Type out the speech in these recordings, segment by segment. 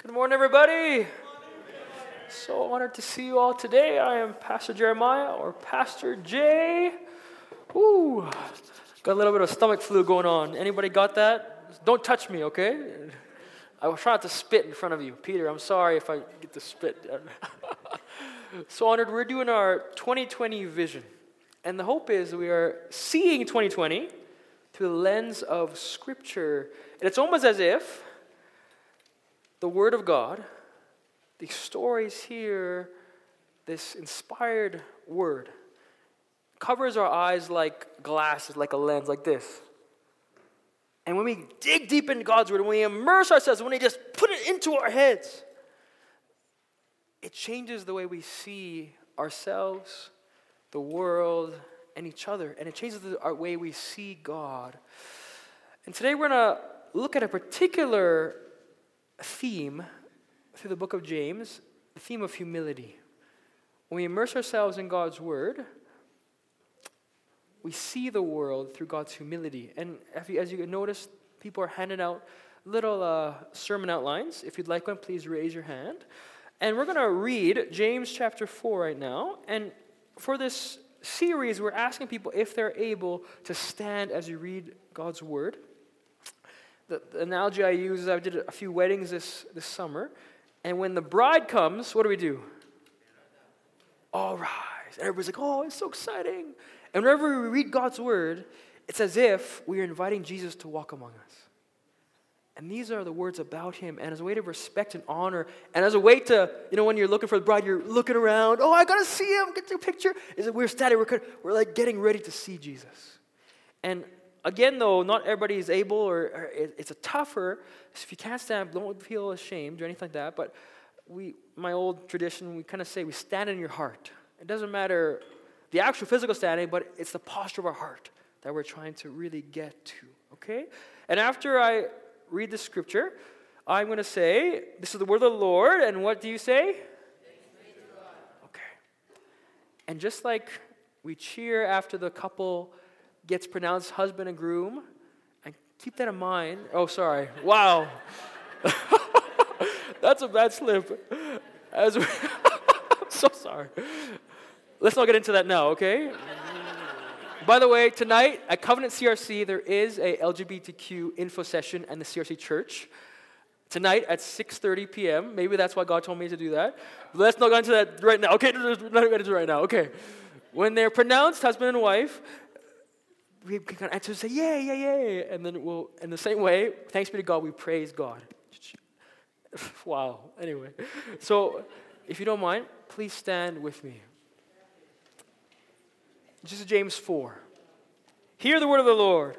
Good morning, everybody. So honored to see you all today. I am Pastor Jeremiah, or Pastor J. Ooh, got a little bit of stomach flu going on. Anybody got that? Don't touch me, okay? I was trying not to spit in front of you. Peter, I'm sorry if I get to spit. So honored. We're doing our 2020 vision. And the hope is we are seeing 2020 through the lens of Scripture. And it's almost as if the Word of God, the stories here, this inspired Word, covers our eyes like glasses, like a lens, like this. And when we dig deep into God's Word, when we immerse ourselves, when we just put it into our heads, it changes the way we see ourselves, the world, and each other. And it changes our way we see God. And today we're going to look at a particular theme through the book of James, the theme of humility. When we immerse ourselves in God's Word, we see the world through God's humility. And as you can notice, people are handing out little sermon outlines. If you'd like one, please raise your hand. And we're going to read James chapter 4 right now. And for this series, we're asking people if they're able to stand as you read God's Word. The analogy I use is I did a few weddings this summer, and when the bride comes, what do? All rise. And everybody's like, oh, it's so exciting. And whenever we read God's Word, it's as if we are inviting Jesus to walk among us. And these are the words about Him, and as a way to respect and honor, and as a way to, when you're looking for the bride, you're looking around, oh, I got to see Him, get your picture. Is that we're standing, we're like getting ready to see Jesus. And again, though, not everybody is able, or it's a tougher. So if you can't stand, don't feel ashamed or anything like that. But my old tradition, we kind of say we stand in your heart. It doesn't matter the actual physical standing, but it's the posture of our heart that we're trying to really get to. Okay? And after I read the scripture, I'm going to say, "This is the word of the Lord." And what do you say? Thanks be to God. Okay. And just like we cheer after the couple gets pronounced husband and groom, and keep that in mind. Oh, sorry. Wow. That's a bad slip. I'm so sorry. Let's not get into that now, okay? By the way, tonight at Covenant CRC, there is a LGBTQ info session in the CRC church. Tonight at 6:30 p.m. Maybe that's why God told me to do that. But let's not get into that right now. Okay, not get into it right now. Okay. When they're pronounced husband and wife, we can answer and say, yay, yay, yay. And then we'll, in the same way, thanks be to God, we praise God. Wow. Anyway. So, if you don't mind, please stand with me. This is James 4. Hear the word of the Lord.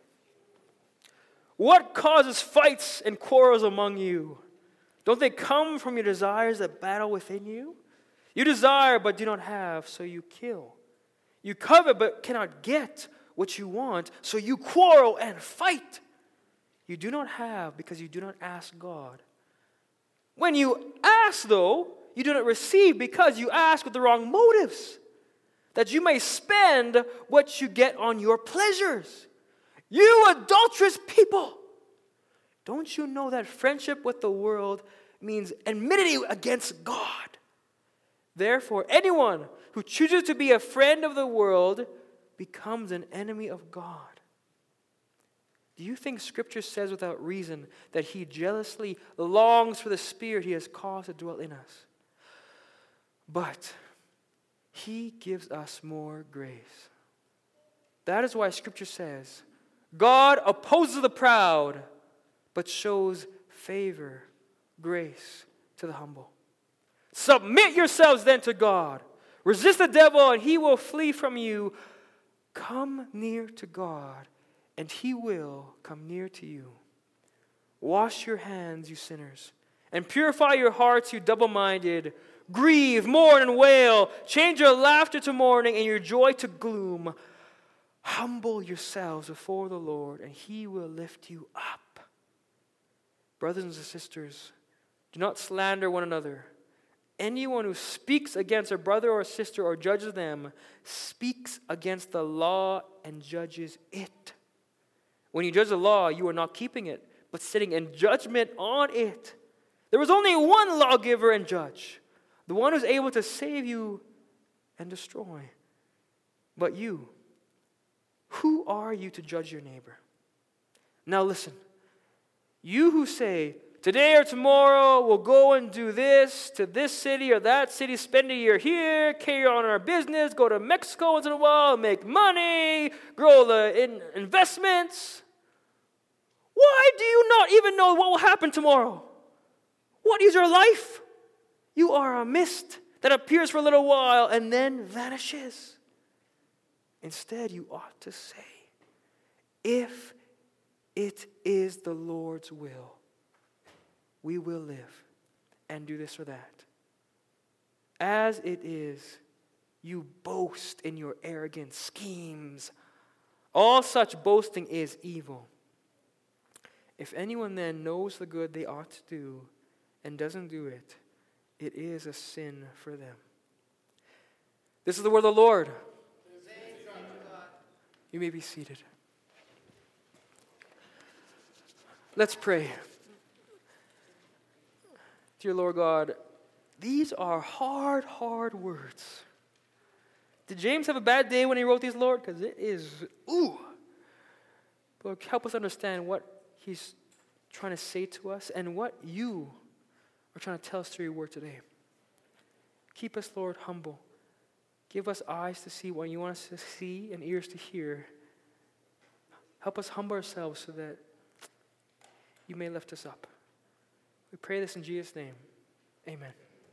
What causes fights and quarrels among you? Don't they come from your desires that battle within you? You desire but do not have, so you kill. You covet but cannot get what you want, so you quarrel and fight. You do not have because you do not ask God. When you ask, though, you do not receive because you ask with the wrong motives, that you may spend what you get on your pleasures. You adulterous people! Don't you know that friendship with the world means enmity against God? Therefore, anyone who chooses to be a friend of the world becomes an enemy of God. Do you think Scripture says without reason that He jealously longs for the Spirit He has caused to dwell in us? But He gives us more grace. That is why Scripture says, God opposes the proud, but shows favor, grace to the humble. Submit yourselves then to God. Resist the devil and he will flee from you. Come near to God, and He will come near to you. Wash your hands, you sinners, and purify your hearts, you double-minded. Grieve, mourn, and wail. Change your laughter to mourning and your joy to gloom. Humble yourselves before the Lord, and He will lift you up. Brothers and sisters, do not slander one another. Anyone who speaks against a brother or sister or judges them speaks against the law and judges it. When you judge the law, you are not keeping it, but sitting in judgment on it. There was only one lawgiver and judge, the one who's able to save you and destroy. But you, who are you to judge your neighbor? Now listen, you who say, today or tomorrow we'll go and do this to this city or that city, spend a year here, carry on our business, go to Mexico once in a while, make money, grow the investments. Why do you not even know what will happen tomorrow? What is your life? You are a mist that appears for a little while and then vanishes. Instead, you ought to say, if it is the Lord's will, we will live and do this or that. As it is, you boast in your arrogant schemes. All such boasting is evil. If anyone then knows the good they ought to do and doesn't do it, it is a sin for them. This is the word of the Lord. You may be seated. Let's pray. Dear Lord God, these are hard words. Did James have a bad day when he wrote these, Lord? Because it is, Lord, help us understand what he's trying to say to us and what you are trying to tell us through your word today. Keep us, Lord, humble. Give us eyes to see what you want us to see and ears to hear. Help us humble ourselves so that you may lift us up. We pray this in Jesus' name. Amen.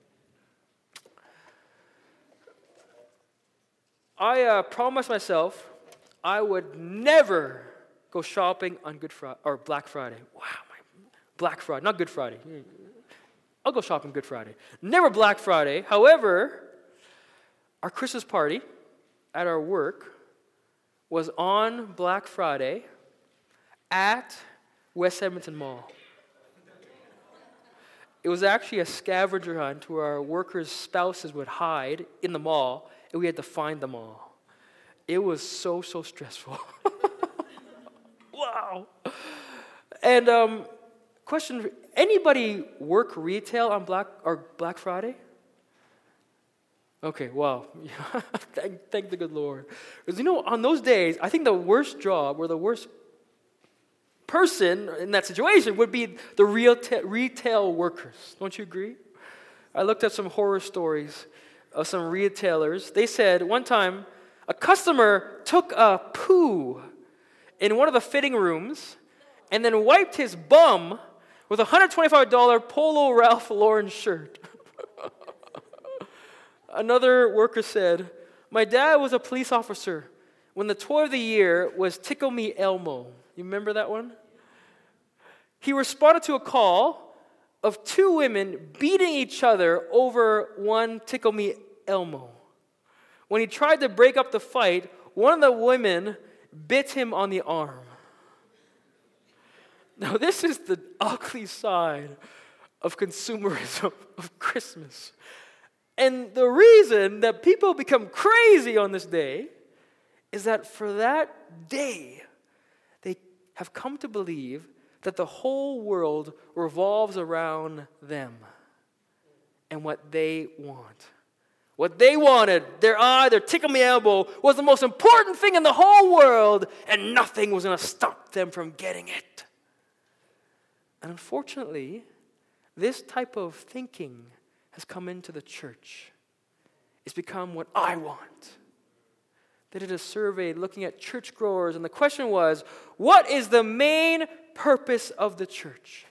I promised myself I would never go shopping on Good Friday or Black Friday. Wow, Black Friday, not Good Friday. I'll go shopping Good Friday. Never Black Friday. However, our Christmas party at our work was on Black Friday at West Edmonton Mall. It was actually a scavenger hunt where our workers' spouses would hide in the mall, and we had to find them all. It was so stressful. Wow. And question, anybody work retail on Black Friday? Okay, wow. Thank the good Lord. Because on those days, I think the worst job or the worst person in that situation would be the retail workers. Don't you agree? I looked at some horror stories of some retailers. They said one time a customer took a poo in one of the fitting rooms and then wiped his bum with a $125 Polo Ralph Lauren shirt. Another worker said, my dad was a police officer when the toy of the year was Tickle Me Elmo. You remember that one? He responded to a call of two women beating each other over one Tickle Me Elmo. When he tried to break up the fight, one of the women bit him on the arm. Now, this is the ugly side of consumerism of Christmas. And the reason that people become crazy on this day is that for that day, they have come to believe that the whole world revolves around them and what they want. What they wanted, their Tickle Me Elmo, was the most important thing in the whole world, and nothing was going to stop them from getting it. And unfortunately, this type of thinking has come into the church. It's become what I want. They did a survey looking at church growers, and the question was, what is the main purpose of the church?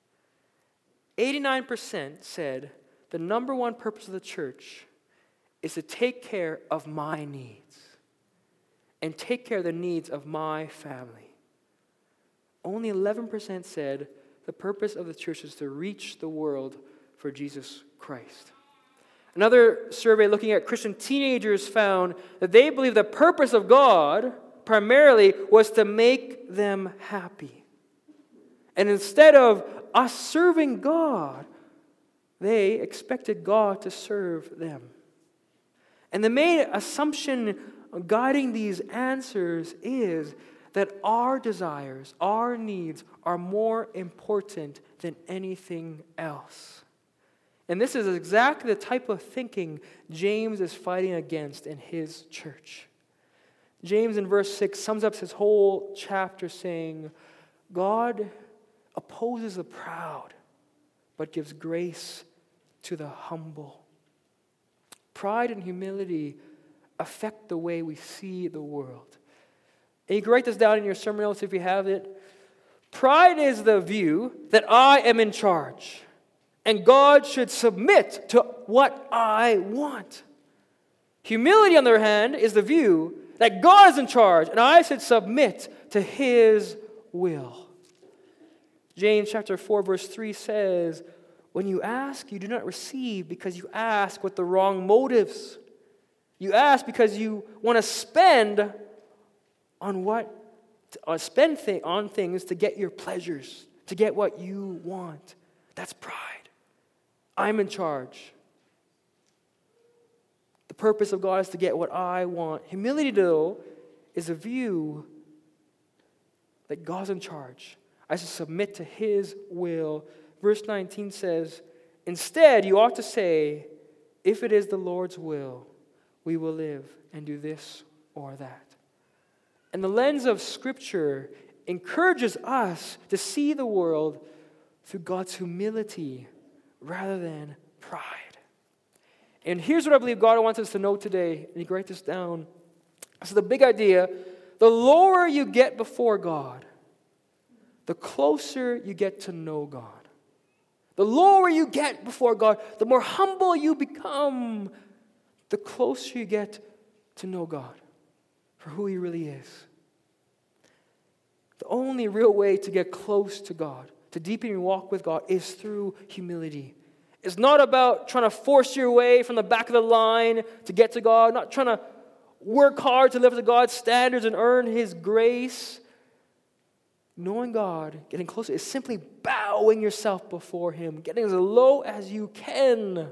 89% said the number one purpose of the church is to take care of my needs and take care of the needs of my family. Only 11% said the purpose of the church is to reach the world for Jesus Christ. Another survey looking at Christian teenagers found that they believe the purpose of God primarily was to make them happy. And instead of us serving God, they expected God to serve them. And the main assumption guiding these answers is that our desires, our needs are more important than anything else. And this is exactly the type of thinking James is fighting against in his church. James in verse 6 sums up his whole chapter saying, God opposes the proud, but gives grace to the humble. Pride and humility affect the way we see the world. And you can write this down in your sermon notes if you have it. Pride is the view that I am in charge, and God should submit to what I want. Humility, on the other hand, is the view that God is in charge, and I should submit to His will. James chapter 4, verse 3 says, when you ask, you do not receive because you ask with the wrong motives. You ask because you want to spend on things to get your pleasures, to get what you want. That's pride. I'm in charge. The purpose of God is to get what I want. Humility, though, is a view that God's in charge. I should submit to His will. Verse 19 says, instead, you ought to say, if it is the Lord's will, we will live and do this or that. And the lens of Scripture encourages us to see the world through God's humility rather than pride. And here's what I believe God wants us to know today, and you can write this down. So the big idea, the lower you get before God, the closer you get to know God. The lower you get before God, the more humble you become, the closer you get to know God for who He really is. The only real way to get close to God, to deepen your walk with God, is through humility. It's not about trying to force your way from the back of the line to get to God, not trying to work hard to live up to God's standards and earn His grace. Knowing God, getting closer, is simply bowing yourself before Him, getting as low as you can.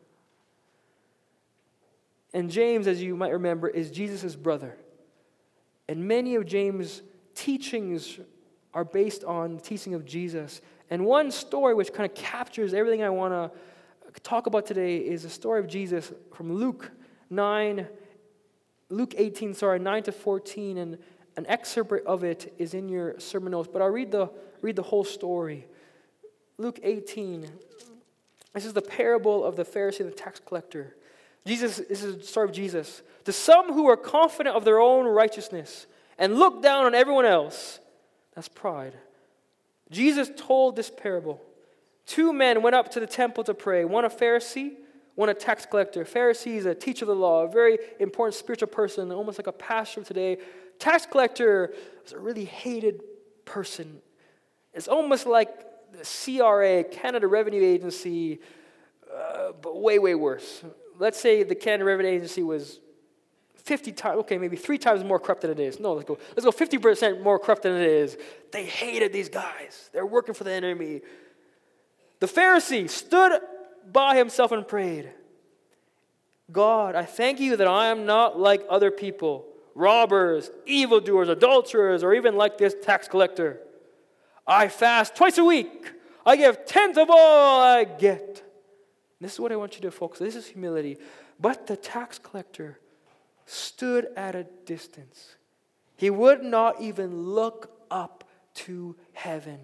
And James, as you might remember, is Jesus' brother. And many of James' teachings are based on the teaching of Jesus. And one story which kind of captures everything I want to talk about today is a story of Jesus from Luke 18, 9 to 14, and an excerpt of it is in your sermon notes, but I'll read the whole story. Luke 18. This is the parable of the Pharisee and the tax collector. This is the story of Jesus. To some who are confident of their own righteousness and look down on everyone else, that's pride. Jesus told this parable. 2 men went up to the temple to pray, one a Pharisee, one a tax collector. Pharisee is a teacher of the law, a very important spiritual person, almost like a pastor today. Tax collector was a really hated person. It's almost like the CRA, Canada Revenue Agency, but way, way worse. Let's say the Canada Revenue Agency was 50 times, okay, maybe 3 times more corrupt than it is. No, let's go 50% more corrupt than it is. They hated these guys. They're working for the enemy. The Pharisee stood by himself and prayed, God, I thank you that I am not like other people, robbers, evildoers, adulterers, or even like this tax collector. I fast twice a week. I give 10th of all I get. This is what I want you to focus on. This is humility. But the tax collector stood at a distance. He would not even look up to heaven,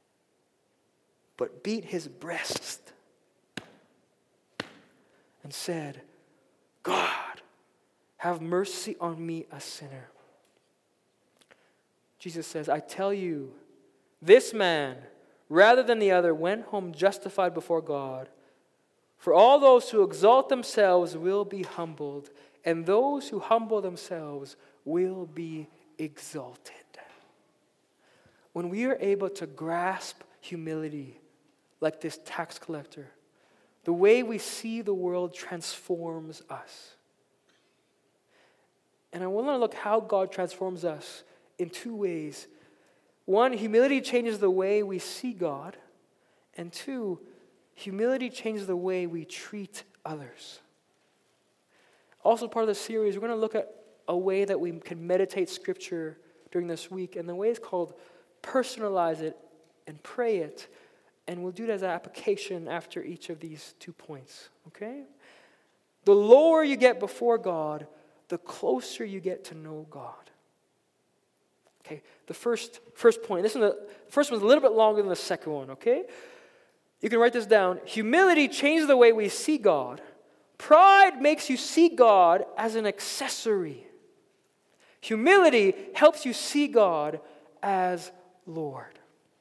but beat his breast and said, God, have mercy on me, a sinner. Jesus says, I tell you, this man, rather than the other, went home justified before God. For all those who exalt themselves will be humbled, and those who humble themselves will be exalted. When we are able to grasp humility like this tax collector, the way we see the world transforms us. And I want to look how God transforms us in 2 ways. 1, humility changes the way we see God. And 2, humility changes the way we treat others. Also part of the series, we're going to look at a way that we can meditate Scripture during this week. And the way is called personalize it and pray it. And we'll do it as an application after each of these 2 points, okay? The lower you get before God, the closer you get to know God. Okay, the first point. The first one's a little bit longer than the second one, okay? You can write this down. Humility changes the way we see God. Pride makes you see God as an accessory. Humility helps you see God as Lord.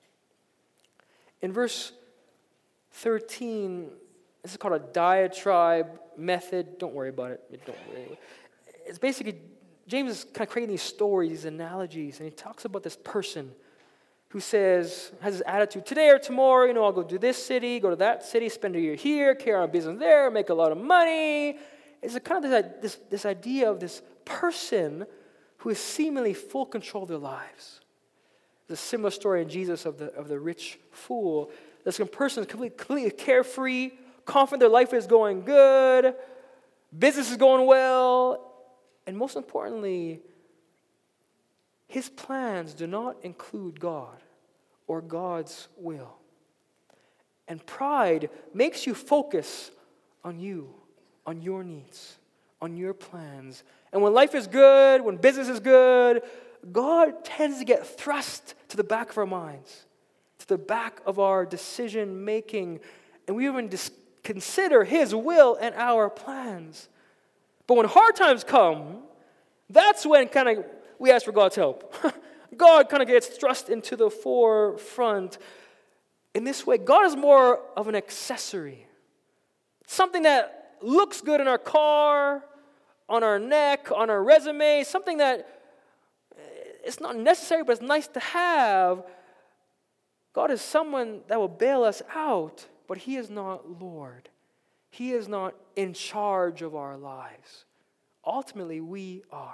In verse 13, this is called a diatribe method. Don't worry about it. Don't worry. It's basically, James is kind of creating these stories, these analogies, and he talks about this person who has this attitude, today or tomorrow, I'll go to this city, go to that city, spend a year here, carry on a business there, make a lot of money. It's a kind of this idea of this person who is seemingly full control of their lives. There's a similar story in Jesus of the rich fool. This person is completely carefree, confident their life is going good, business is going well, and most importantly, his plans do not include God or God's will. And pride makes you focus on you, on your needs, on your plans. And when life is good, when business is good, God tends to get thrust to the back of our minds, to the back of our decision making, and we even consider His will and our plans. But when hard times come, that's when we ask for God's help. God kind of gets thrust into the forefront. In this way, God is more of an accessory. Something that looks good in our car, on our neck, on our resume, something that it's not necessary, but it's nice to have. God is someone that will bail us out, but He is not Lord. He is not in charge of our lives. Ultimately, we are.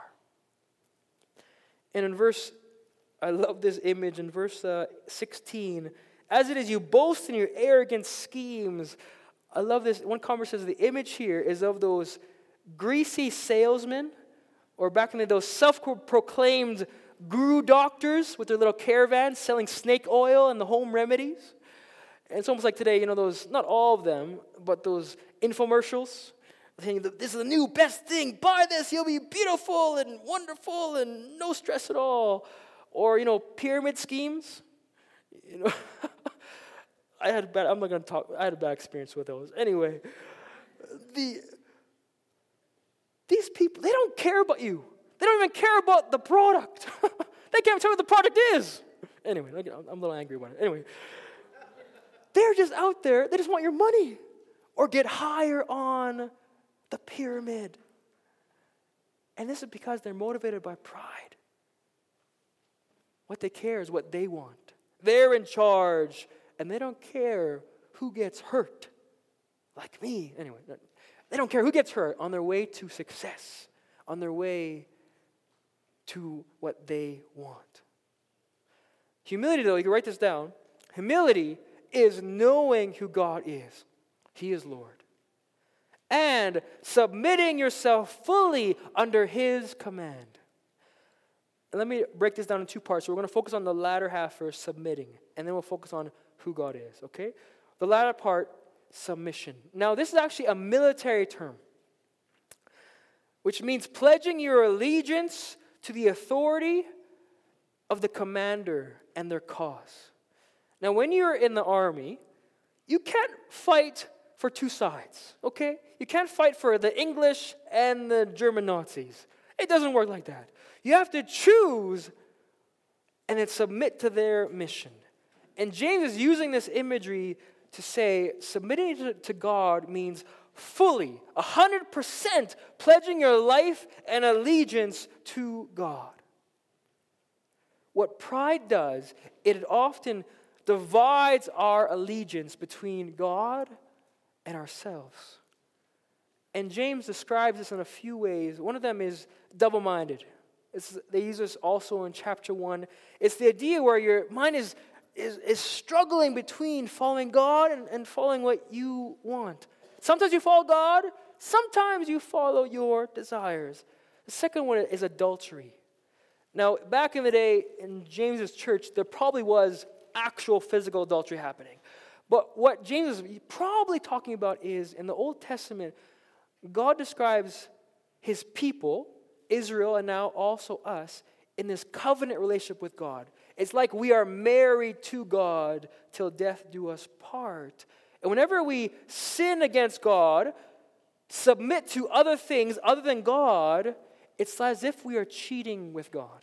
And I love this image in verse 16. As it is you boast in your arrogant schemes. I love this. One commentator says the image here is of those greasy salesmen, or back in the day, those self-proclaimed guru doctors with their little caravans selling snake oil and the home remedies. And it's almost like today, those, not all of them, but those infomercials saying, this is the new best thing, buy this, you'll be beautiful and wonderful and no stress at all. Or, pyramid schemes. I had a bad experience with those. Anyway, these people, they don't care about you. They don't even care about the product. They can't tell what the product is. Anyway, I'm a little angry about it. Anyway, they're just out there. They just want your money or get higher on the pyramid. And this is because they're motivated by pride. What they care is what they want. They're in charge, and they don't care who gets hurt. Like me. Anyway, they don't care who gets hurt on their way to success, on their way to what they want. Humility, though, you can write this down. Humility is knowing who God is. He is Lord. And submitting yourself fully under His command. And let me break this down in 2 parts. So we're going to focus on the latter half first, submitting. And then we'll focus on who God is, okay? The latter part, submission. Now, this is actually a military term, which means pledging your allegiance to the authority of the commander and their cause. Now, when you're in the army, you can't fight for 2 sides, okay? You can't fight for the English and the German Nazis. It doesn't work like that. You have to choose and then submit to their mission. And James is using this imagery to say submitting to God means fully, 100% pledging your life and allegiance to God. What pride does, it often divides our allegiance between God and ourselves. And James describes this in a few ways. One of them is double-minded. They use this also in chapter 1. It's the idea where your mind is struggling between following God and following what you want. Sometimes you follow God, sometimes you follow your desires. The second one is adultery. Now, back in the day in James's church, there probably was actual physical adultery happening. But what James is probably talking about is, in the Old Testament, God describes his people, Israel, and now also us, in this covenant relationship with God. It's like we are married to God till death do us part. And whenever we sin against God, submit to other things other than God, it's as if we are cheating with God.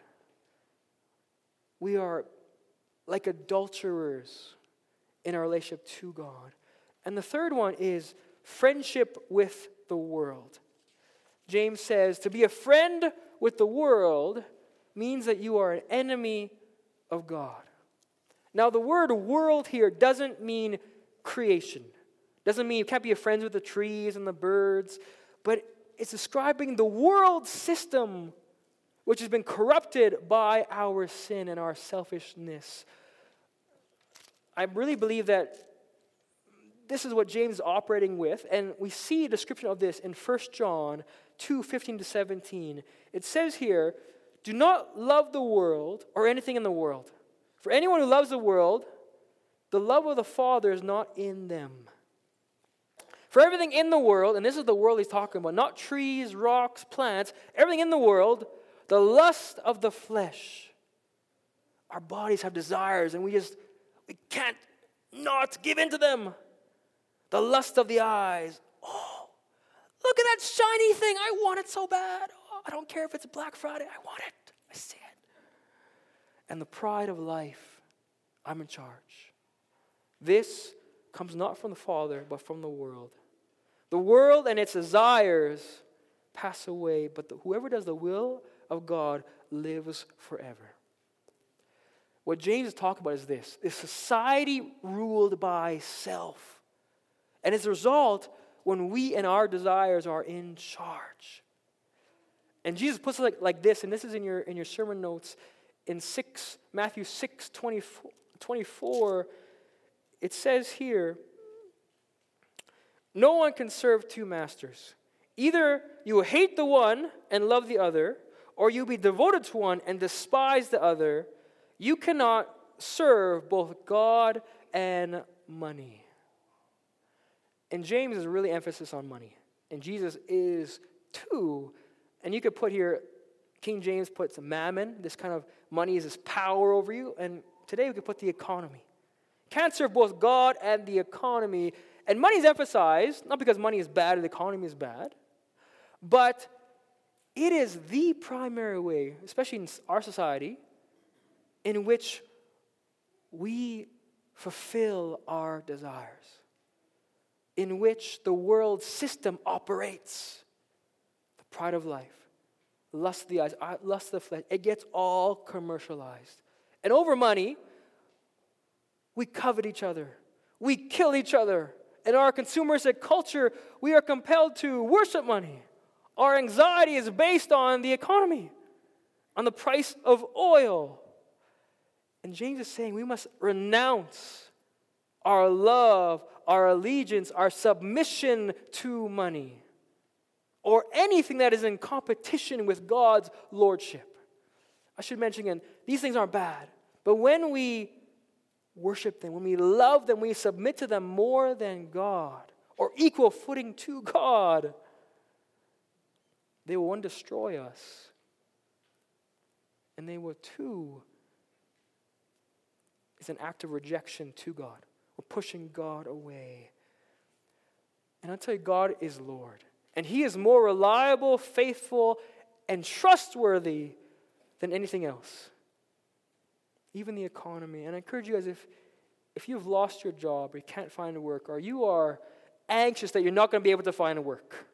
We are like adulterers in our relationship to God. And the third one is friendship with the world. James says, to be a friend with the world means that you are an enemy of God. Now, the word world here doesn't mean creation. Doesn't mean you can't be friends with the trees and the birds, but it's describing the world system which has been corrupted by our sin and our selfishness. I really believe that this is what James is operating with, and we see a description of this in 1 John 2:15-17. It says here, do not love the world or anything in the world. For anyone who loves the world, the love of the Father is not in them. For everything in the world, and this is the world he's talking about, not trees, rocks, plants, everything in the world, the lust of the flesh. Our bodies have desires, and we can't not give in to them. The lust of the eyes. Oh, look at that shiny thing. I want it so bad. Oh, I don't care if it's Black Friday. I want it. I see it. And the pride of life. I'm in charge. This comes not from the Father, but from the world. The world and its desires pass away, but whoever does the will of God lives forever. What James is talking about is this society ruled by self. And as a result, when we and our desires are in charge. And Jesus puts it like this, and this is in your sermon notes, in Matthew 6:24, it says here, no one can serve two masters. Either you will hate the one and love the other, or you'll be devoted to one and despise the other. You cannot serve both God and money. And James is really emphasis on money. And Jesus is too. And you could put here, King James puts mammon, this kind of money is this power over you. And today we could put the economy. Can't serve both God and the economy. And money is emphasized, not because money is bad or the economy is bad, but it is the primary way, especially in our society, in which we fulfill our desires, in which the world system operates. The pride of life, lust of the eyes, lust of the flesh, it gets all commercialized. And over money, we covet each other. We kill each other. In our consumeristic culture, we are compelled to worship money. Our anxiety is based on the economy, on the price of oil. And James is saying we must renounce our love, our allegiance, our submission to money, or anything that is in competition with God's lordship. I should mention again, these things aren't bad, but when we worship them, when we love them, we submit to them more than God, or equal footing to God, they will, one, destroy us, and they will, two, it's an act of rejection to God. We're pushing God away. And I'll tell you, God is Lord. And He is more reliable, faithful, and trustworthy than anything else. Even the economy. And I encourage you guys, if you've lost your job or you can't find work, or you are anxious that you're not going to be able to find work,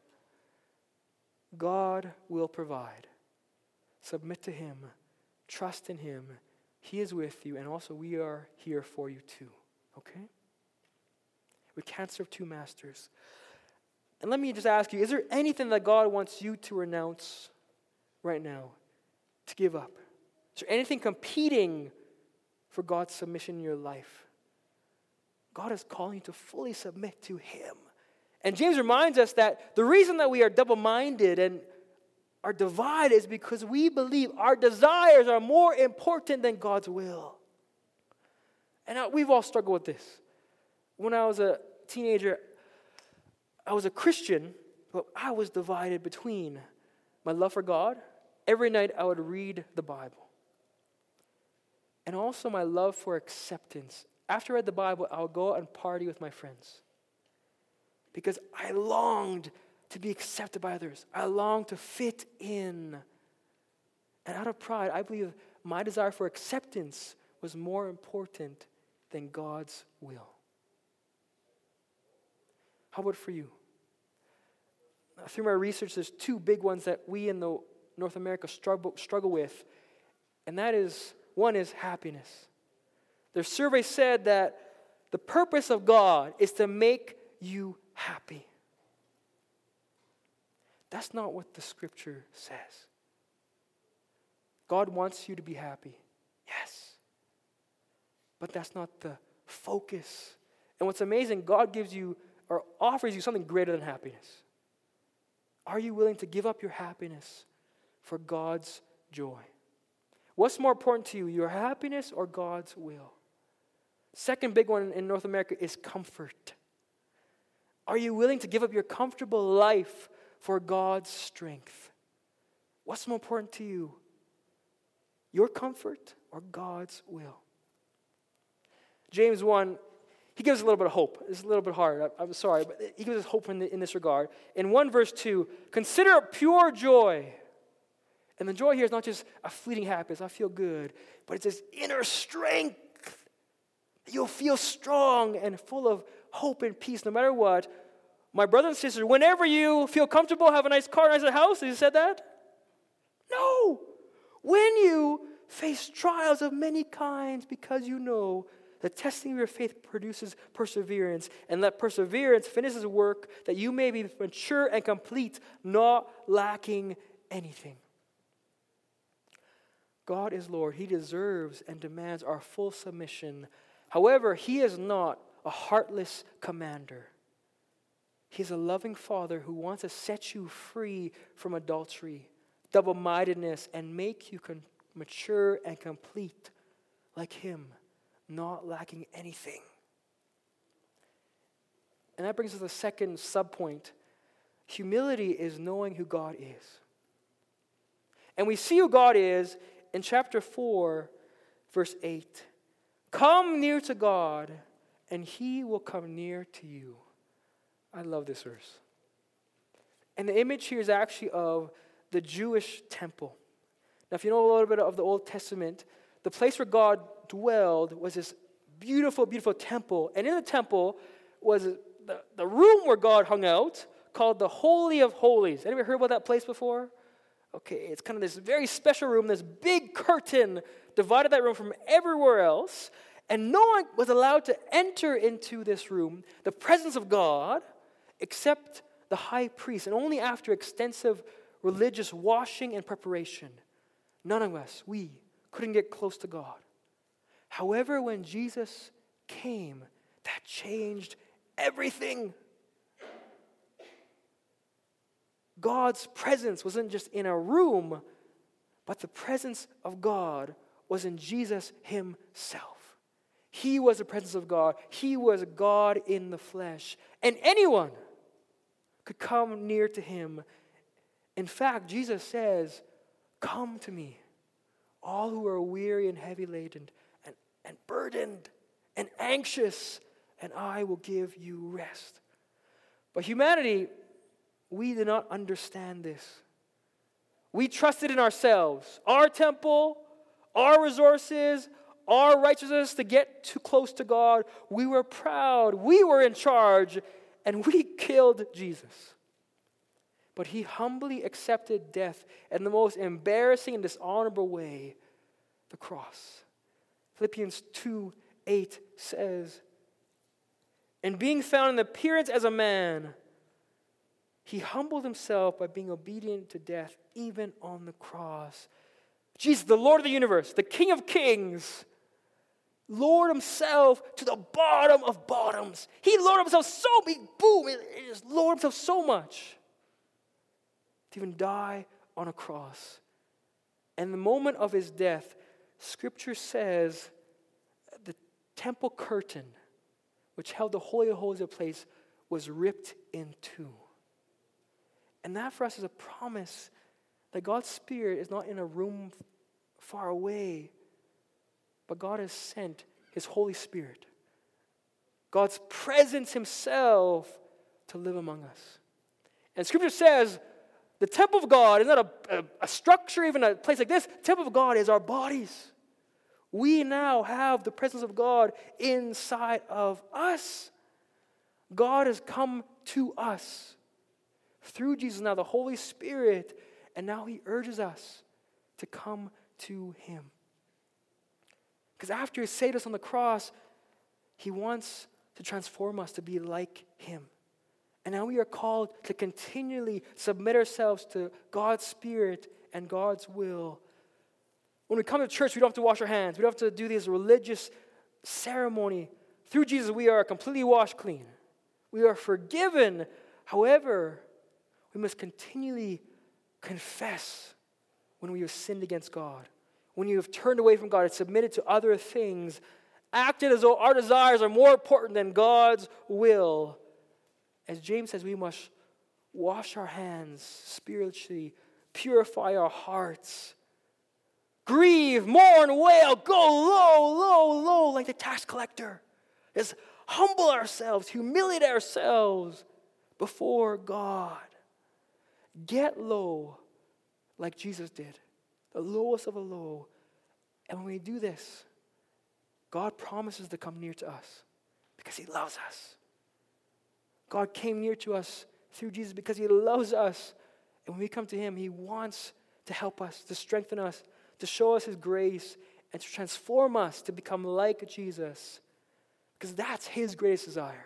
God will provide. Submit to Him. Trust in Him. He is with you, and also we are here for you too. Okay? We can't serve two masters. And let me just ask you, is there anything that God wants you to renounce right now, to give up? Is there anything competing for God's submission in your life? God is calling you to fully submit to Him. And James reminds us that the reason that we are double-minded and are divided is because we believe our desires are more important than God's will. And we've all struggled with this. when I was a teenager, I was a Christian, but I was divided between my love for God. Every night I would read the Bible. And also my love for acceptance. After I read the Bible, I would go out and party with my friends. Because I longed to be accepted by others. I longed to fit in. And out of pride, I believe my desire for acceptance was more important than God's will. How about for you? Through my research, there's two big ones that we in North America struggle with. And that is, one is happiness. Their survey said that the purpose of God is to make you happy. That's not what the scripture says. God wants you to be happy. Yes. But that's not the focus. And what's amazing, God gives you or offers you something greater than happiness. Are you willing to give up your happiness for God's joy? What's more important to you, your happiness or God's will? Second big one in North America is comfort. Are you willing to give up your comfortable life for God's strength? What's more important to you, your comfort or God's will? James 1, he gives a little bit of hope. It's a little bit hard. I'm sorry, but he gives us hope in this regard. In 1 verse 2, consider it pure joy. And the joy here is not just a fleeting happiness, I feel good, but it's this inner strength. You'll feel strong and full of hope and peace no matter what. My brothers and sisters, whenever you feel comfortable, have a nice car, nice house, has he said that? No. When you face trials of many kinds because you know the testing of your faith produces perseverance, and let perseverance finish its work, that you may be mature and complete, not lacking anything. God is Lord. He deserves and demands our full submission. However, He is not a heartless commander. He's a loving Father who wants to set you free from adultery, double-mindedness, and make you mature and complete like Him, not lacking anything. And that brings us to the second subpoint. Humility is knowing who God is. And we see who God is in chapter 4, verse 8. Come near to God, and He will come near to you. I love this verse. And the image here is actually of the Jewish temple. Now, if you know a little bit of the Old Testament, the place where God dwelled was this beautiful, beautiful temple. And in the temple was the room where God hung out, called the Holy of Holies. Anybody heard about that place before? Okay, it's kind of this very special room. This big curtain divided that room from everywhere else. And no one was allowed to enter into this room, the presence of God, except the high priest. And only after extensive religious washing and preparation. None of us, we, couldn't get close to God. However, when Jesus came, that changed everything. God's presence wasn't just in a room, but the presence of God was in Jesus Himself. He was the presence of God. He was God in the flesh. And anyone could come near to Him. In fact, Jesus says, come to me, all who are weary and heavy laden and burdened and anxious, and I will give you rest. But humanity, we did not understand this. We trusted in ourselves, our temple, our resources, our righteousness to get too close to God. We were proud. We were in charge, and we killed Jesus. But He humbly accepted death in the most embarrassing and dishonorable way, the cross. Philippians 2:8 says, and being found in appearance as a man, He humbled Himself by being obedient to death, even on the cross. Jesus, the Lord of the universe, the King of kings, lowered Himself to the bottom of bottoms. He lowered Himself so big, boom, it just lowered Himself so much to even die on a cross. And the moment of His death, Scripture says the temple curtain which held the Holy of Holies of place, was ripped in two. And that for us is a promise that God's Spirit is not in a room far away, but God has sent His Holy Spirit, God's presence Himself, to live among us. And Scripture says the temple of God is not a structure, even a place like this. The temple of God is our bodies. We now have the presence of God inside of us. God has come to us through Jesus now, the Holy Spirit, and now He urges us to come to Him. Because after He saved us on the cross, He wants to transform us to be like Him. And now we are called to continually submit ourselves to God's Spirit and God's will. When we come to church, we don't have to wash our hands. We don't have to do this religious ceremony. Through Jesus, we are completely washed clean. We are forgiven. However, we must continually confess when we have sinned against God, when you have turned away from God and submitted to other things, acted as though our desires are more important than God's will. As James says, we must wash our hands spiritually, purify our hearts, grieve, mourn, wail, go low, like the tax collector. Just humble ourselves, humiliate ourselves before God. Get low like Jesus did, the lowest of the low. And when we do this, God promises to come near to us because He loves us. God came near to us through Jesus because He loves us. And when we come to Him, He wants to help us, to strengthen us, to show us His grace, and to transform us to become like Jesus. Because that's His greatest desire.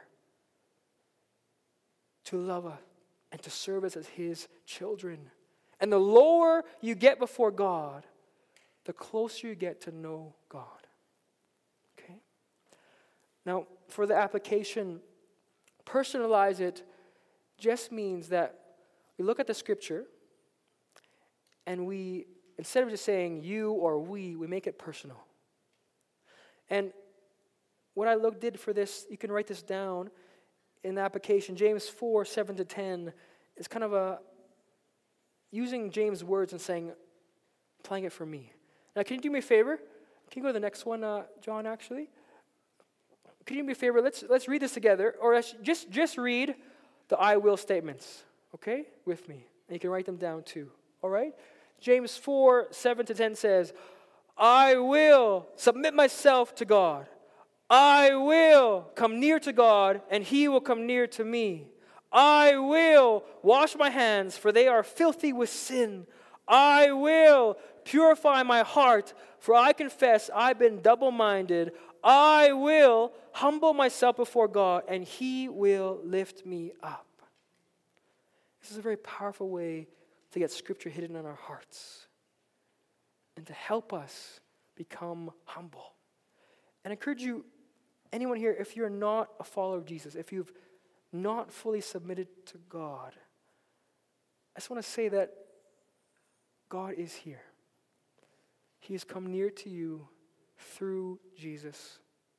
To love us and to serve us as His children. And the lower you get before God, the closer you get to know God. Okay? Now, for the application, personalize it just means that we look at the Scripture and we, instead of just saying you or we make it personal. And what I did for this, you can write this down in the application. James 4, 7-10 is kind of using James' words and saying, applying it for me. Now, can you do me a favor? Can you go to the next one, John, actually? Can you do me a favor? Let's read this together, or just read the I will statements, okay, with me. And you can write them down too, all right? James 4, 7-10 says, I will submit myself to God. I will come near to God, and He will come near to me. I will wash my hands, for they are filthy with sin. I will purify my heart, for I confess I've been double-minded. I will humble myself before God, and He will lift me up. This is a very powerful way to get Scripture hidden in our hearts and to help us become humble. And I encourage you, anyone here, if you're not a follower of Jesus, if you've not fully submitted to God, I just want to say that God is here. He has come near to you through Jesus.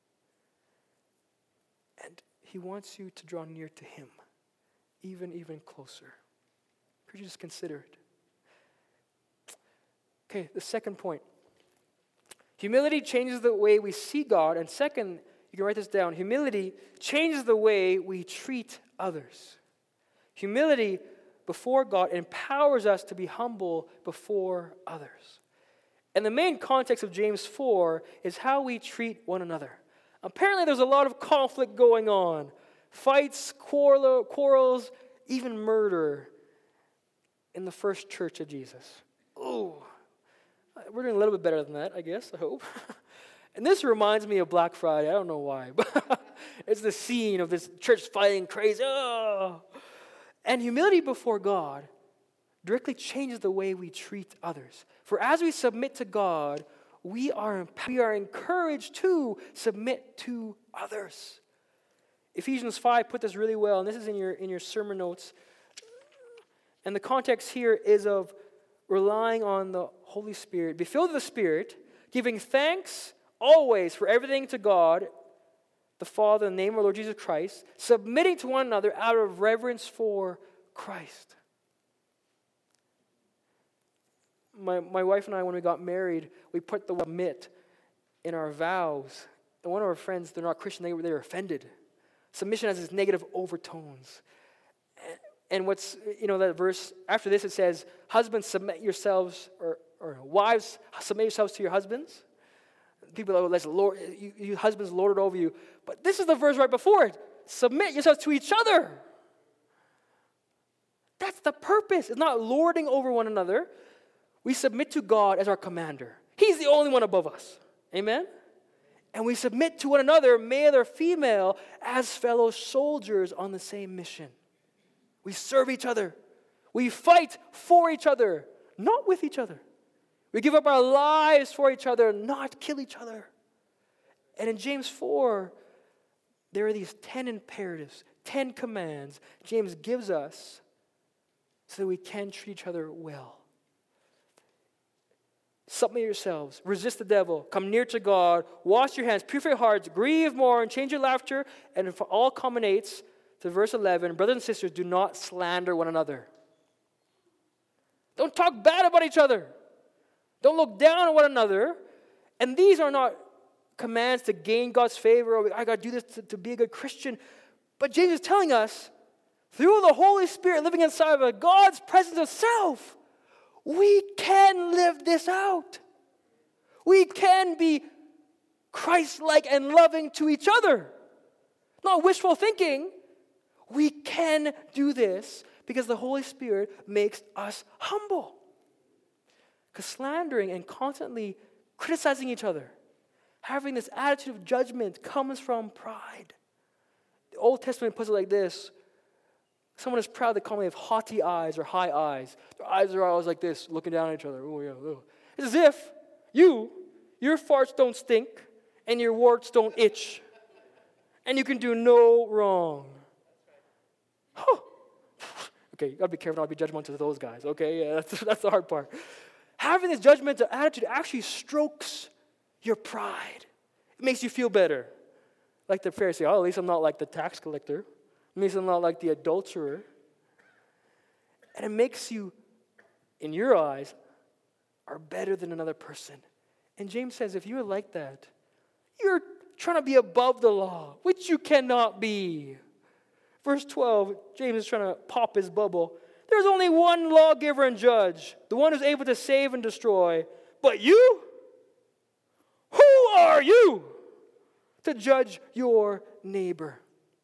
And He wants you to draw near to Him, even closer. Could you just consider it? Okay, the second point. Humility changes the way we see God. And second, you can write this down. Humility changes the way we treat others. Humility before God empowers us to be humble before others. And the main context of James 4 is how we treat one another. Apparently there's a lot of conflict going on. Fights, quarrels, even murder in the first church of Jesus. Ooh, we're doing a little bit better than that, I guess, I hope. And this reminds me of Black Friday. I don't know why, but it's the scene of this church fighting crazy. Oh. And humility before God directly changes the way we treat others. For as we submit to God, we are encouraged to submit to others. Ephesians 5 put this really well, and this is in your sermon notes. And the context here is of relying on the Holy Spirit. Be filled with the Spirit, giving thanks always for everything to God the Father in the name of our Lord Jesus Christ, submitting to one another out of reverence for Christ. My wife and I, when we got married, we put the word submit in our vows. And one of our friends, they're not Christian, they were offended. Submission has these negative overtones. And what's, that verse, after this it says, husbands, submit yourselves, or wives, submit yourselves to your husbands. People are like, Lord, you husbands lord it over you. But this is the verse right before it. Submit yourselves to each other. That's the purpose. It's not lording over one another. We submit to God as our commander. He's the only one above us. Amen? And we submit to one another, male or female, as fellow soldiers on the same mission. We serve each other. We fight for each other, not with each other. We give up our lives for each other, not kill each other. And in James 4, there are these 10 imperatives, 10 commands James gives us so that we can treat each other well. Submit yourselves, resist the devil, come near to God, wash your hands, purify your hearts, grieve more, and change your laughter. And it all culminates to verse 11, brothers and sisters, do not slander one another. Don't talk bad about each other. Don't look down on one another. And these are not commands to gain God's favor, or I got to do this to be a good Christian. But James is telling us, through the Holy Spirit living inside of us, God's presence of self, we can live this out. We can be Christ-like and loving to each other. Not wishful thinking. We can do this because the Holy Spirit makes us humble. Because slandering and constantly criticizing each other, having this attitude of judgment, comes from pride. The Old Testament puts it like this. Someone is proud, they call me of haughty eyes or high eyes. Their eyes are always like this, looking down at each other. Oh, yeah. Oh. It's as if your farts don't stink and your warts don't itch. And you can do no wrong. Huh. Okay, you got to be careful not to be judgmental to those guys. Okay, yeah, that's the hard part. Having this judgmental attitude actually strokes your pride. It makes you feel better. Like the Pharisee, at least I'm not like the tax collector. It makes them not like the adulterer. And it makes you, in your eyes, are better than another person. And James says, if you're like that, you're trying to be above the law, which you cannot be. Verse 12, James is trying to pop his bubble. There's only one lawgiver and judge, the one who's able to save and destroy. But you? Who are you to judge your neighbor?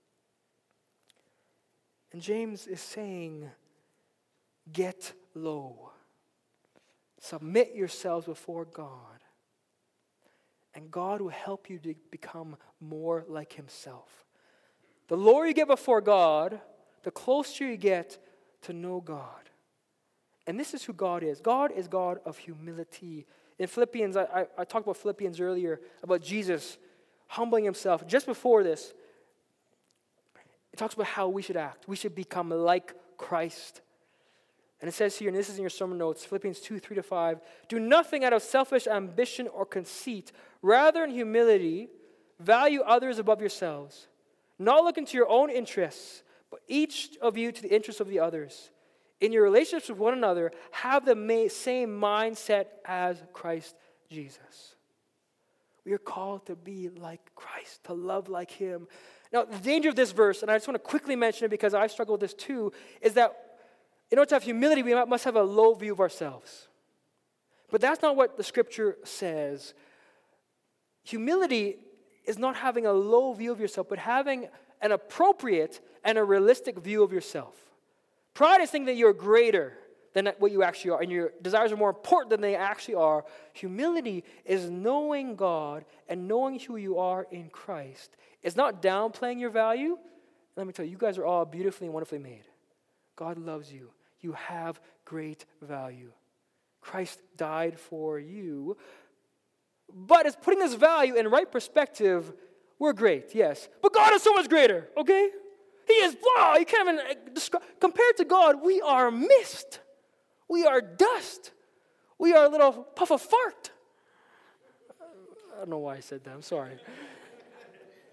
And James is saying, get low. Submit yourselves before God. And God will help you to become more like himself. The lower you get before God, the closer you get to know God. And this is who God is. God is God of humility. In Philippians, I talked about Philippians earlier, about Jesus humbling himself. Just before this, it talks about how we should act. We should become like Christ. And it says here, and this is in your sermon notes, Philippians 2, 3-5, do nothing out of selfish ambition or conceit. Rather, in humility, value others above yourselves. Not looking to your own interests, but each of you to the interests of the others. In your relationships with one another, have the same mindset as Christ Jesus. We are called to be like Christ, to love like him. Now, the danger of this verse, and I just want to quickly mention it because I struggle with this too, is that in order to have humility, we must have a low view of ourselves. But that's not what the scripture says. Humility is not having a low view of yourself, but having an appropriate and a realistic view of yourself. Pride is thinking that you're greater than what you actually are, and your desires are more important than they actually are. Humility is knowing God and knowing who you are in Christ. It's not downplaying your value. Let me tell you, you guys are all beautifully and wonderfully made. God loves you. You have great value. Christ died for you. But it's putting this value in right perspective. We're great, yes. But God is so much greater, okay? He is, wow, you can't even describe. Compared to God, we are mist. We are dust. We are a little puff of fart. I don't know why I said that. I'm sorry.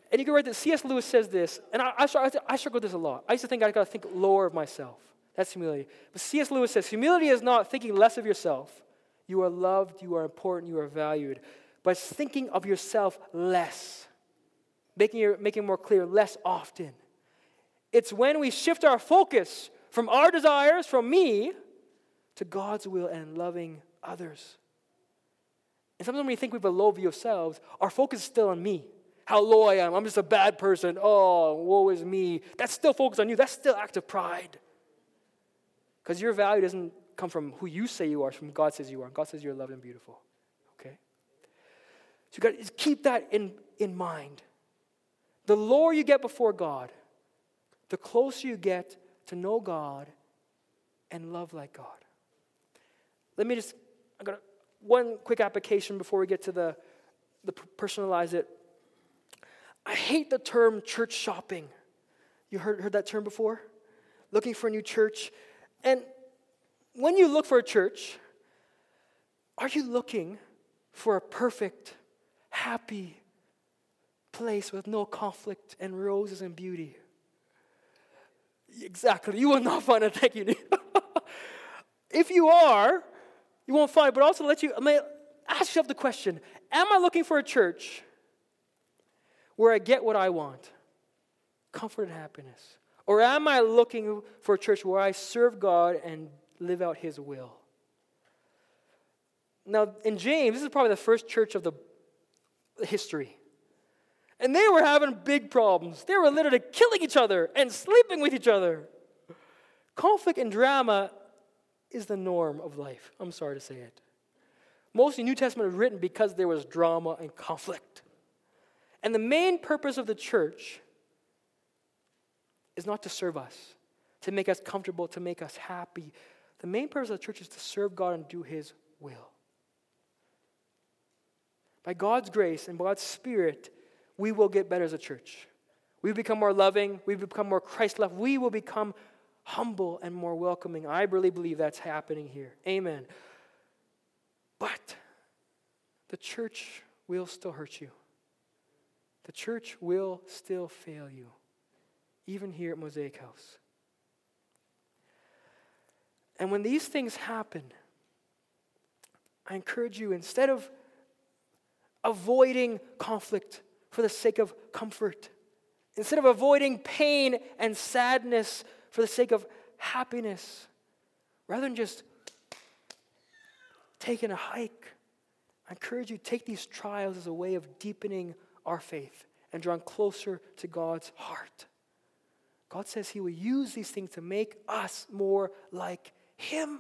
And you can write that C.S. Lewis says this, and I struggle with this a lot. I used to think I got to think lower of myself. That's humility. But C.S. Lewis says, humility is not thinking less of yourself. You are loved, you are important, you are valued. But it's thinking of yourself less. Making more clear, less often. It's when we shift our focus from our desires, from me, to God's will and loving others. And sometimes when we think we have a low view of ourselves, our focus is still on me. How low I am. I'm just a bad person. Oh, woe is me. That's still focused on you. That's still active pride. Because your value doesn't come from who you say you are, it's from God says you are. God says you're loved and beautiful. Okay? So you got to keep that in mind. The lower you get before God, the closer you get to know God and love like God. I got one quick application before we get to the personalize it. I hate the term church shopping. You heard that term before? Looking for a new church. And when you look for a church, are you looking for a perfect, happy place with no conflict and roses and beauty? Exactly. You will not find a thank you. If you are, you won't find it. But also ask yourself the question, am I looking for a church where I get what I want? Comfort and happiness. Or am I looking for a church where I serve God and live out His will? Now, in James, this is probably the first church of the history. And they were having big problems. They were literally killing each other and sleeping with each other. Conflict and drama is the norm of life. I'm sorry to say it. Mostly New Testament was written because there was drama and conflict. And the main purpose of the church is not to serve us, to make us comfortable, to make us happy. The main purpose of the church is to serve God and do His will. By God's grace and God's Spirit, we will get better as a church. We become more loving. We become more Christ-like. We will become humble and more welcoming. I really believe that's happening here. Amen. But the church will still hurt you. The church will still fail you, even here at Mosaic House. And when these things happen, I encourage you, instead of avoiding conflict for the sake of comfort, instead of avoiding pain and sadness for the sake of happiness, rather than just taking a hike, I encourage you to take these trials as a way of deepening our faith and drawing closer to God's heart. God says He will use these things to make us more like Him.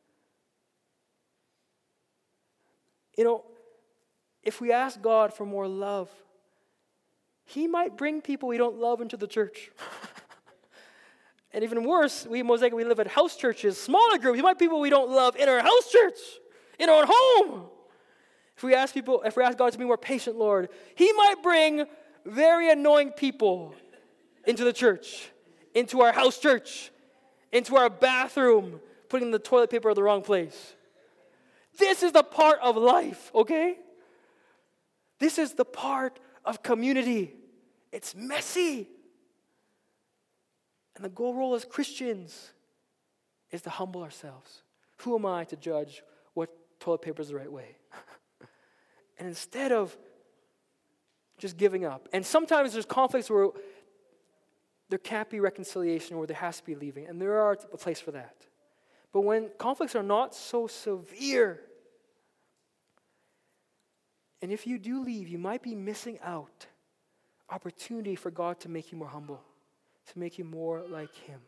You know, if we ask God for more love, He might bring people we don't love into the church. And even worse, we live at house churches, smaller groups. He might people we don't love in our house church, in our home. If we ask God to be more patient, Lord, He might bring very annoying people into the church, into our house church, into our bathroom, putting the toilet paper in the wrong place. This is the part of life, okay? This is the part of community. It's messy. And the goal role as Christians is to humble ourselves. Who am I to judge what toilet paper is the right way? And instead of just giving up, and sometimes there's conflicts where there can't be reconciliation or there has to be leaving, and there are a place for that. But when conflicts are not so severe, and if you do leave, you might be missing out opportunity for God to make you more humble, to make you more like Him.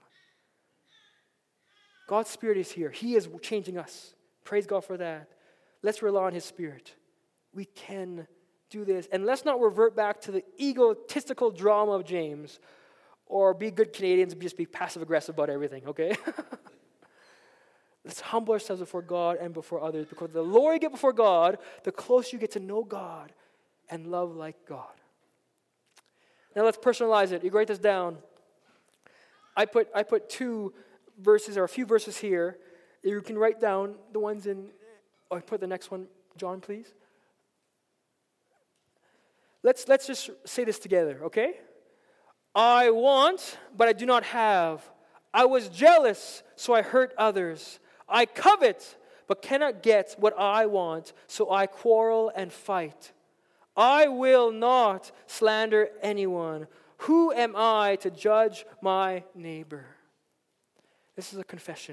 God's Spirit is here. He is changing us. Praise God for that. Let's rely on His Spirit. We can do this. And let's not revert back to the egotistical drama of James or be good Canadians and just be passive-aggressive about everything, okay? Let's humble ourselves before God and before others, because the lower you get before God, the closer you get to know God and love like God. Now let's personalize it. You write this down. I put two verses or a few verses here. You can write down the ones in, or put the next one, John, please. Let's just say this together, okay? I want, but I do not have. I was jealous, so I hurt others. I covet, but cannot get what I want, so I quarrel and fight. I will not slander anyone. Who am I to judge my neighbor? This is a confession.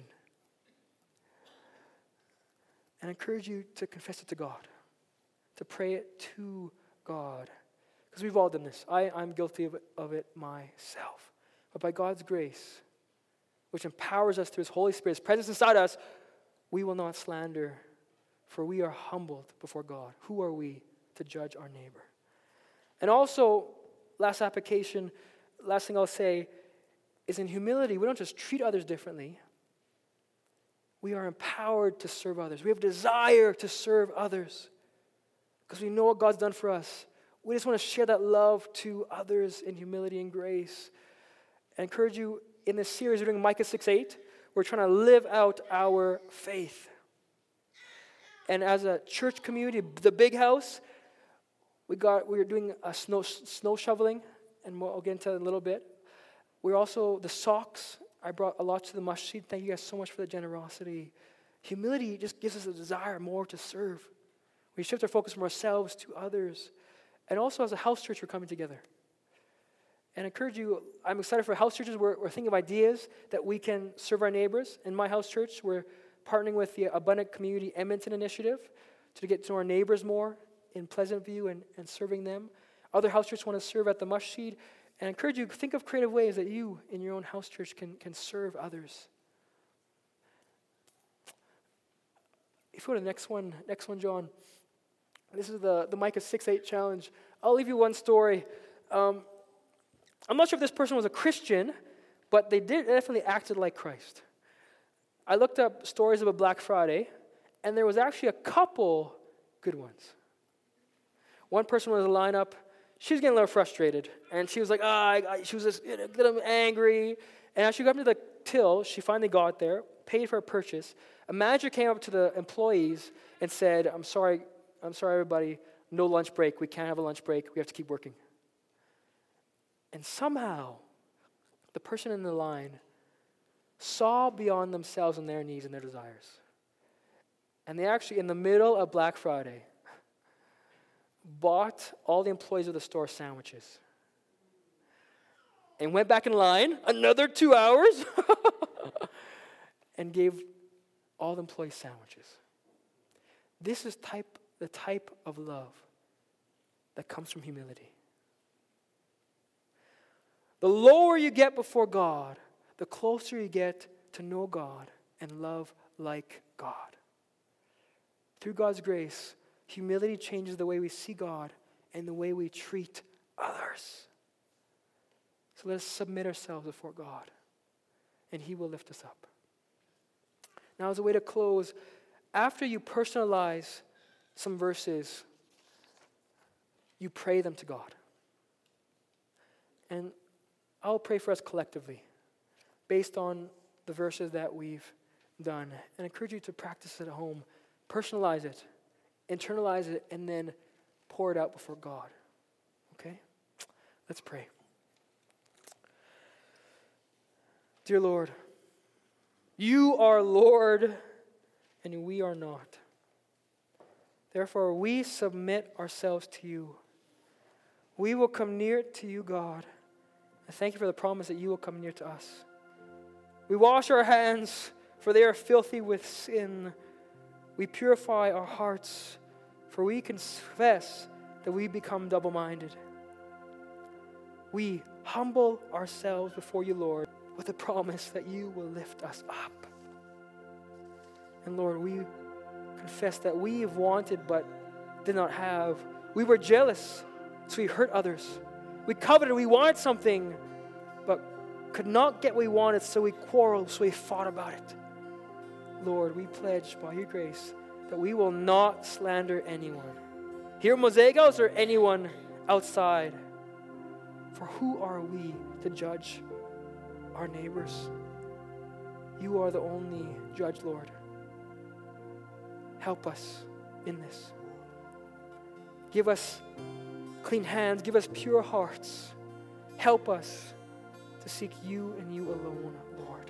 And I encourage you to confess it to God, to pray it to God. Because we've all done this. I'm guilty of it myself. But by God's grace, which empowers us through His Holy Spirit's presence inside us, we will not slander, for we are humbled before God. Who are we to judge our neighbor? And also, last application, last thing I'll say is in humility, we don't just treat others differently. We are empowered to serve others. We have desire to serve others because we know what God's done for us. We just want to share that love to others in humility and grace. I encourage you in this series, we're doing Micah 6:8. We're trying to live out our faith. And as a church community, the big house, we were doing a snow shoveling, and I'll get into that in a little bit. We're also, the socks, I brought a lot to the masjid. Thank you guys so much for the generosity. Humility just gives us a desire more to serve. We shift our focus from ourselves to others. And also as a house church, we're coming together. And I encourage you, I'm excited for house churches. We're thinking of ideas that we can serve our neighbors. In my house church, we're partnering with the Abundant Community Edmonton Initiative to get to know our neighbors more in Pleasant View and serving them. Other house churches want to serve at the masjid. And I encourage you, think of creative ways that you, in your own house church, can serve others. If you go to the next one, John. This is the Micah 6:8 challenge. I'll leave you one story. I'm not sure if this person was a Christian, but they definitely acted like Christ. I looked up stories about Black Friday, and there was actually a couple good ones. One person was in a lineup. She was getting a little frustrated, and she was like, she was just getting angry. And as she got up to the till, she finally got there, paid for her purchase. A manager came up to the employees and said, I'm sorry, everybody, no lunch break. We can't have a lunch break. We have to keep working. And somehow, the person in the line saw beyond themselves and their needs and their desires. And they actually, in the middle of Black Friday, bought all the employees of the store sandwiches and went back in line another 2 hours and gave all the employees sandwiches. This is the type of love that comes from humility. The lower you get before God, the closer you get to know God and love like God. Through God's grace, humility changes the way we see God and the way we treat others. So let us submit ourselves before God, and He will lift us up. Now, as a way to close, after you personalize some verses, you pray them to God. And I'll pray for us collectively based on the verses that we've done. And I encourage you to practice it at home. Personalize it, internalize it, and then pour it out before God. Okay? Let's pray. Dear Lord, You are Lord, and we are not. Therefore, we submit ourselves to You. We will come near to You, God. I thank You for the promise that You will come near to us. We wash our hands, for they are filthy with sin. We purify our hearts, for we confess that we become double-minded. We humble ourselves before You, Lord, with the promise that You will lift us up. And Lord, we confess that we have wanted but did not have. We were jealous, so we hurt others. We coveted, we wanted something, but could not get what we wanted, so we quarreled, so we fought about it. Lord, we pledge by Your grace that we will not slander anyone, here at Mosaic House or anyone outside. For who are we to judge our neighbors? You are the only judge, Lord. Help us in this. Give us clean hands. Give us pure hearts. Help us to seek you and you alone, Lord.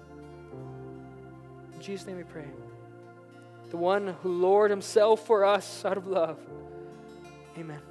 In Jesus' name we pray. The one who lowered himself for us out of love. Amen.